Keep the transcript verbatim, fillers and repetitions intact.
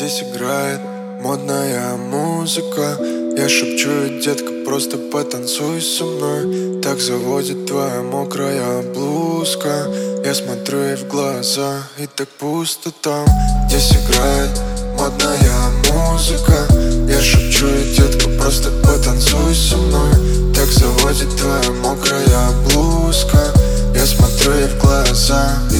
Здесь играет модная музыка. Я шепчу ей: детка, просто потанцуй со мной. Так заводит твоя мокрая блузка. Я смотрю ей в глаза, и так пусто там. Здесь играет модная музыка. Я шепчу ей: детка, просто потанцуй со мной. Так заводит твоя мокрая блузка. Я смотрю ей в глаза,